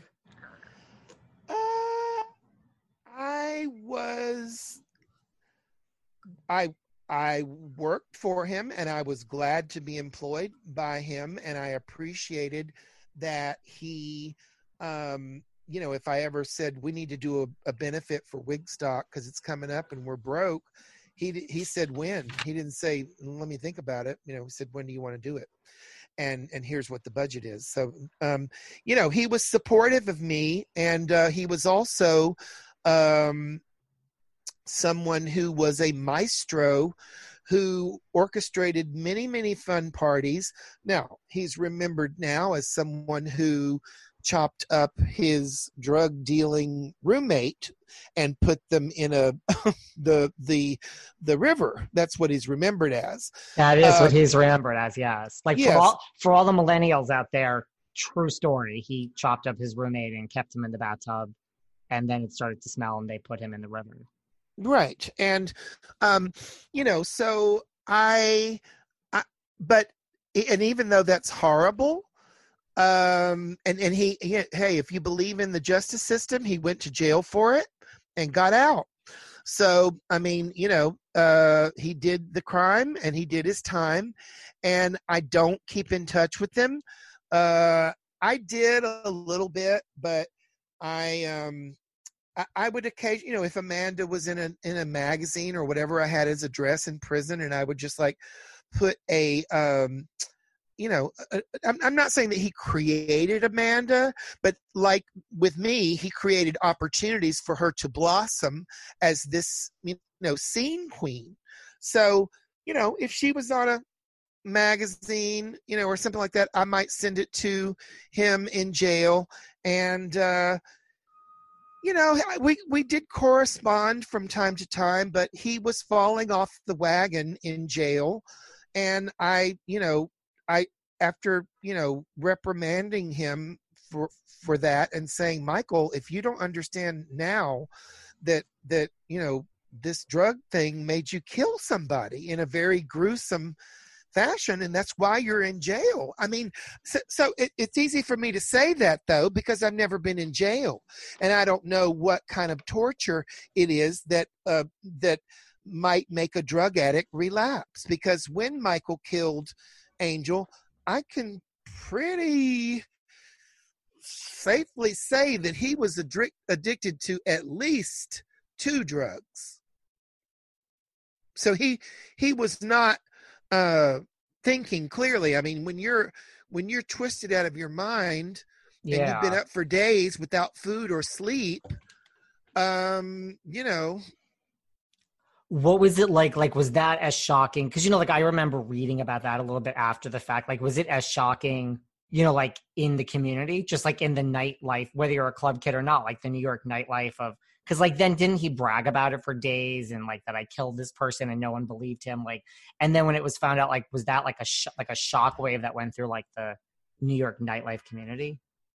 Uh, I was. I I worked for him, and I was glad to be employed by him, and I appreciated that he. Um, you know, if I ever said we need to do a, a benefit for Wigstock because it's coming up and we're broke, he he said when. He didn't say let me think about it. You know, he said when do you want to do it, and and here's what the budget is. So, um, you know, he was supportive of me, and uh, he was also um, someone who was a maestro who orchestrated many many fun parties. Now he's remembered now as someone who chopped up his drug dealing roommate and put them in a the the the river. That's what he's remembered as. That is uh, what he's remembered as. Yes, like yes. for all for all the millennials out there, true story. He chopped up his roommate and kept him in the bathtub, and then it started to smell, and they put him in the river. Right, and um, you know, so I, I, but and even though that's horrible, Um, and, and he, he, hey, if you believe in the justice system, he went to jail for it and got out. So, I mean, you know, uh, he did the crime and he did his time, and I don't keep in touch with him. Uh, I did a little bit, but I, um, I, I would occasionally, you know, if Amanda was in a, in a magazine or whatever, I had his address in prison, and I would just like put a, um, you know, uh, I'm, I'm not saying that he created Amanda, but like with me, he created opportunities for her to blossom as this, you know, scene queen. So, you know, if she was on a magazine, you know, or something like that, I might send it to him in jail. And, uh, you know, we, we did correspond from time to time, but he was falling off the wagon in jail. And I, you know, I, after, you know, reprimanding him for, for that and saying, Michael, if you don't understand now that, that, you know, this drug thing made you kill somebody in a very gruesome fashion, and that's why you're in jail. I mean, so, so it, it's easy for me to say that, though, because I've never been in jail, and I don't know what kind of torture it is that uh, that might make a drug addict relapse. Because when Michael killed Angel, I can pretty safely say that he was addic- addicted to at least two drugs. So he he was not uh, thinking clearly. I mean, when you're when you're twisted out of your mind, yeah, and you've been up for days without food or sleep, um, you know. What was it like? Like, was that as shocking? Because, you know, like I remember reading about that a little bit after the fact. Like, was it as shocking, you know, like in the community, just like in the nightlife, whether you're a club kid or not, like the New York nightlife of, because like then didn't he brag about it for days and like that I killed this person and no one believed him? Like, and then when it was found out, like, was that like a sh- like a shock wave that went through like the New York nightlife community?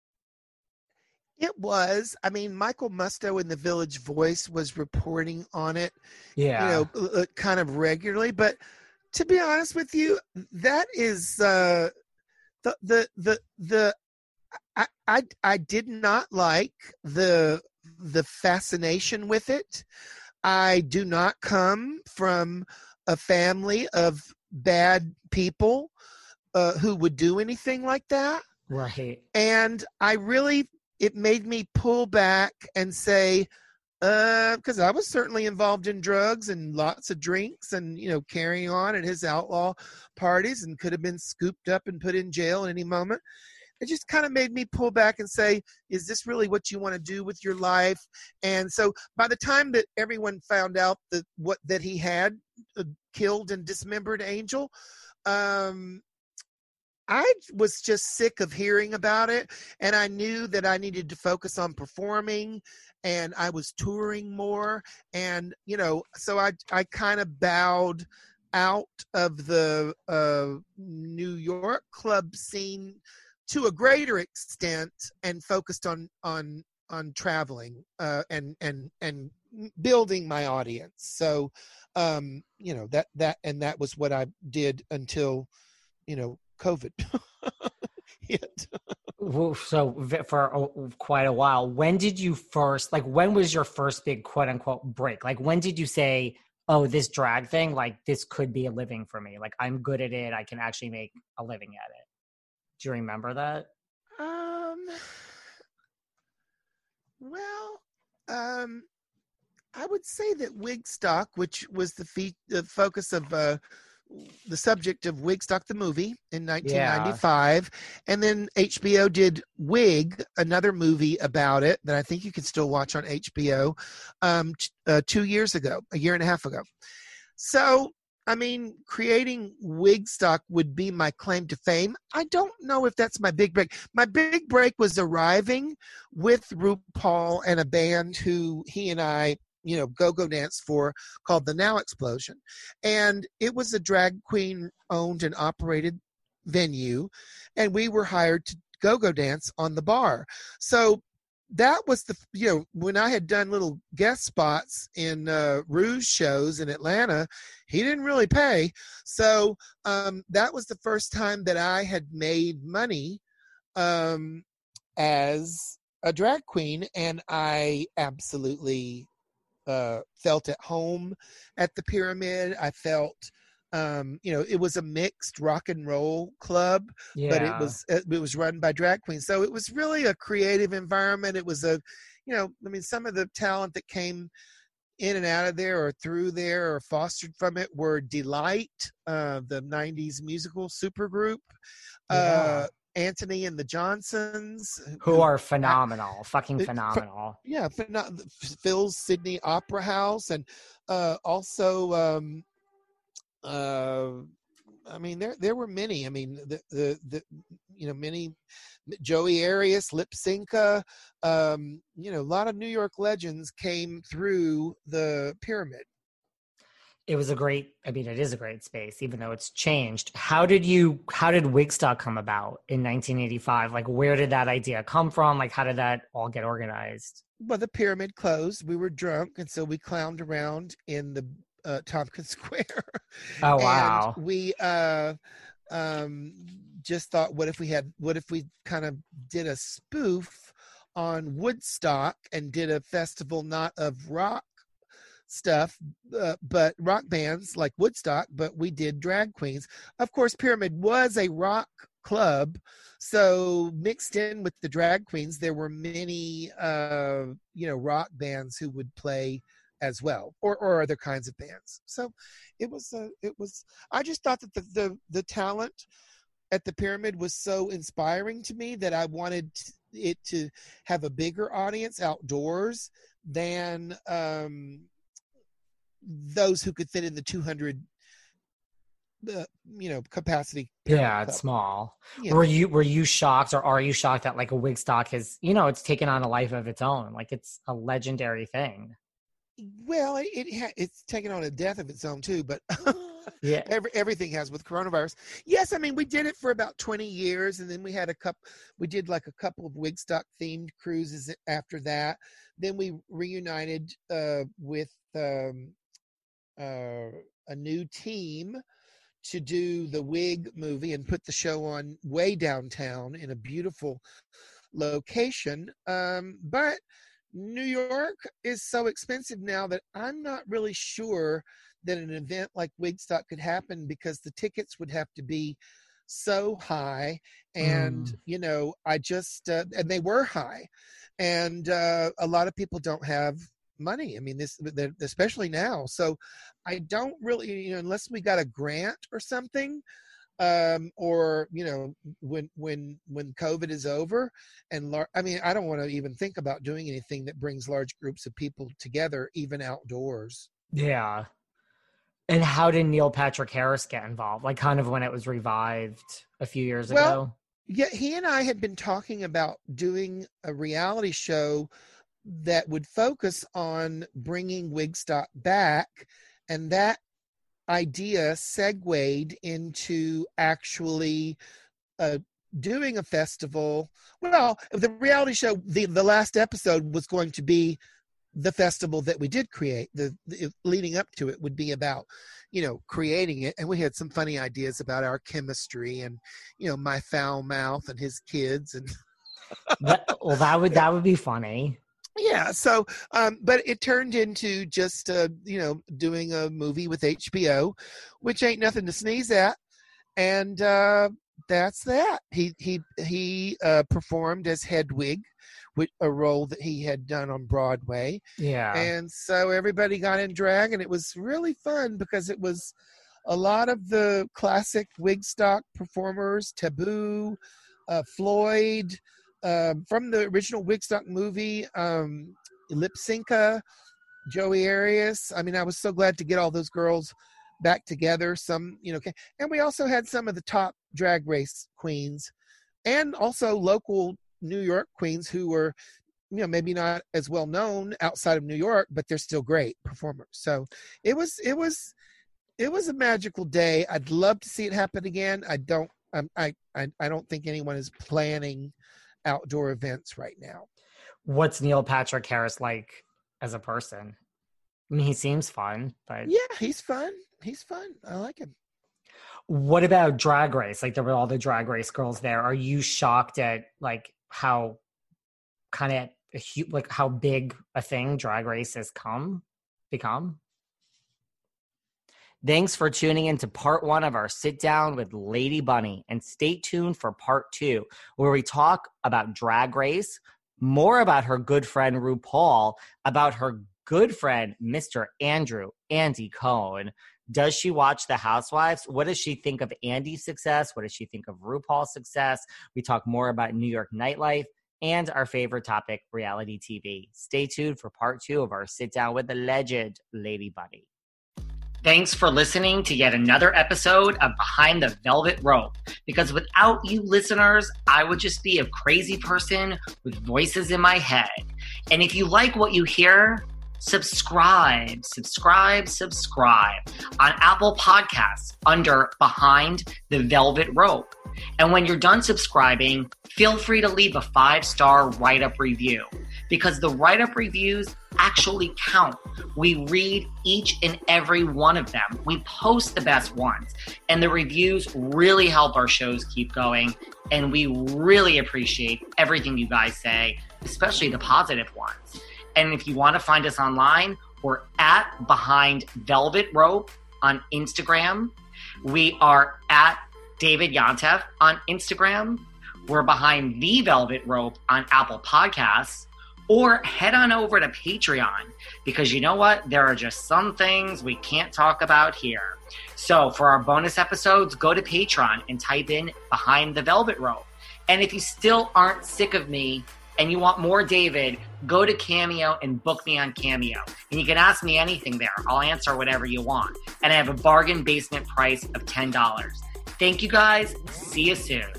It was. I mean, Michael Musto in the Village Voice was reporting on it, yeah, you know, uh, kind of regularly. But to be honest with you, that is uh, the the the the. I, I I did not like the the fascination with it. I do not come from a family of bad people uh, who would do anything like that. right. And I really. It made me pull back and say, uh, because I was certainly involved in drugs and lots of drinks and, you know, carrying on at his outlaw parties and could have been scooped up and put in jail at any moment. It just kind of made me pull back and say, is this really what you want to do with your life? And so by the time that everyone found out that what that he had uh, killed and dismembered Angel, um, I was just sick of hearing about it, and I knew that I needed to focus on performing, and I was touring more, and, you know, so I I kind of bowed out of the uh, New York club scene to a greater extent and focused on on on traveling uh, and and and building my audience. So, um, you know, that that and that was what I did until, you know, COVID hit. So for quite a while, when did you first, like, when was your first big quote unquote break? Like, when did you say, oh, this drag thing, like this could be a living for me. Like I'm good at it. I can actually make a living at it. Do you remember that? Um, well, um, I would say that Wigstock, which was the, fe- the focus of, uh, the subject of Wigstock the movie in nineteen ninety-five, yeah. And then H B O did Wig, another movie about it that I think you can still watch on H B O, um, t- uh, two years ago, a year and a half ago. So, I mean, creating Wigstock would be my claim to fame. I don't know if that's my big break. My big break was arriving with RuPaul and a band who he and I, you know, go-go dance for, called the Now Explosion. And it was a drag queen owned and operated venue. And we were hired to go-go dance on the bar. So that was the, you know, when I had done little guest spots in uh, Rouge shows in Atlanta, he didn't really pay. So um, that was the first time that I had made money um, as a drag queen, and I absolutely uh, felt at home at the Pyramid. I felt, um, you know, it was a mixed rock and roll club, Yeah. but it was it was run by drag queens, so it was really a creative environment. It was a, you know, I mean, some of the talent that came in and out of there or through there or fostered from it were Delight, uh, the nineties musical supergroup, Yeah. uh, Anthony and the Johnsons, Who are phenomenal, fucking it- phenomenal. yeah, phenom- Phil's Sydney Opera House, and uh, also, um, uh, I mean, there there were many. I mean, the the, the you know many. Joey Arias, Lip Synca, um, you know, a lot of New York legends came through the Pyramid. It was a great, I mean, it is a great space, even though it's changed. How did you, how did Wigstock come about in nineteen eighty-five? Like, where did that idea come from? Like, how did that all get organized? Well, the Pyramid closed. We were drunk, and so we clowned around in the uh, Tompkins Square. Oh, wow. And we uh, um, just thought, what if we had, what if we kind of did a spoof on Woodstock and did a festival not of rock stuff, uh, but rock bands like Woodstock, but we did drag queens. Of course, Pyramid was a rock club, so mixed in with the drag queens, there were many, uh, you know, rock bands who would play as well, or, or other kinds of bands. So it was, uh, it was, I just thought that the, the, the talent at the Pyramid was so inspiring to me that I wanted it to have a bigger audience outdoors than, um, those who could fit in the two hundred, uh, you know, capacity. Yeah, it's club. small. Yeah. Were you were you shocked, or are you shocked that like a Wigstock has, you know, it's taken on a life of its own? Like, it's a legendary thing. Well, it, it ha- it's taken on a death of its own too, but Yeah. every, everything has with coronavirus. Yes, I mean, we did it for about twenty years, and then we had a couple, we did like a couple of Wigstock themed cruises after that. Then we reunited uh, with um, uh, a new team to do the Wig movie and put the show on way downtown in a beautiful location. Um, but New York is so expensive now that I'm not really sure that an event like Wigstock could happen, because the tickets would have to be so high. And, Mm. you know, I just, uh, and they were high. And uh, a lot of people don't have money. I mean, this, especially now. So I don't really, you know, unless we got a grant or something, um, or, you know, when, when, when COVID is over and, lar- I mean, I don't want to even think about doing anything that brings large groups of people together, even outdoors. Yeah. And how did Neil Patrick Harris get involved? Like, kind of when it was revived a few years Well, ago? Yeah, he and I had been talking about doing a reality show that would focus on bringing Wigstock back, and that idea segued into actually uh, doing a festival. Well, the reality show, the, the last episode was going to be the festival that we did create. The, the leading up to it would be about, you know, creating it. And we had some funny ideas about our chemistry and, you know, my foul mouth and his kids. And that, well, that would, that would be funny. yeah. So, um, but it turned into just, uh, you know, doing a movie with H B O, which ain't nothing to sneeze at. And, uh, that's that. He, he, he, uh, performed as Hedwig, with a role that he had done on Broadway. Yeah. And so everybody got in drag, and it was really fun because it was a lot of the classic Wigstock performers, Taboo, uh, Floyd, uh, from the original Wigstock movie, um, Lip Synca, Joey Arias. I mean, I was so glad to get all those girls back together. Some, you know, and we also had some of the top drag race queens, and also local New York queens who were, you know, maybe not as well known outside of New York, but they're still great performers. So it was, it was, it was a magical day. I'd love to see it happen again. I don't, um, I, I, I don't think anyone is planning outdoor events right now. What's Neil Patrick Harris like as a person? I mean, he seems fun, but yeah, he's fun. He's fun. I like him. What about Drag Race? Like there were all the Drag Race girls there. Are you shocked at like how kind of like how big a thing Drag Race has come become? Thanks for tuning in to part one of our sit down with Lady Bunny, and stay tuned for part two, where we talk about Drag Race, more about her good friend RuPaul, about her good friend Mister Andrew, Andy Cohen. Does she watch The Housewives? What does she think of Andy's success? What does she think of RuPaul's success? We talk more about New York nightlife and our favorite topic, reality T V. Stay tuned for part two of our sit down with the legend, Lady Bunny. Thanks for listening to yet another episode of Behind the Velvet Rope. Because without you listeners, I would just be a crazy person with voices in my head. And if you like what you hear, subscribe, subscribe, subscribe on Apple Podcasts under Behind the Velvet Rope. And when you're done subscribing, feel free to leave a five-star write-up review, because the write-up reviews actually count. We read each and every one of them. We post the best ones, and the reviews really help our shows keep going, and we really appreciate everything you guys say, especially the positive ones. And if you want to find us online, we're at Behind Velvet Rope on Instagram. We are at David Yontef on Instagram. We're Behind the Velvet Rope on Apple Podcasts. Or head on over to Patreon, because you know what? There are just some things we can't talk about here. So for our bonus episodes, go to Patreon and type in Behind the Velvet Rope. And if you still aren't sick of me and you want more David, go to Cameo and book me on Cameo. And you can ask me anything there. I'll answer whatever you want. And I have a bargain basement price of ten dollars. Thank you guys. See you soon.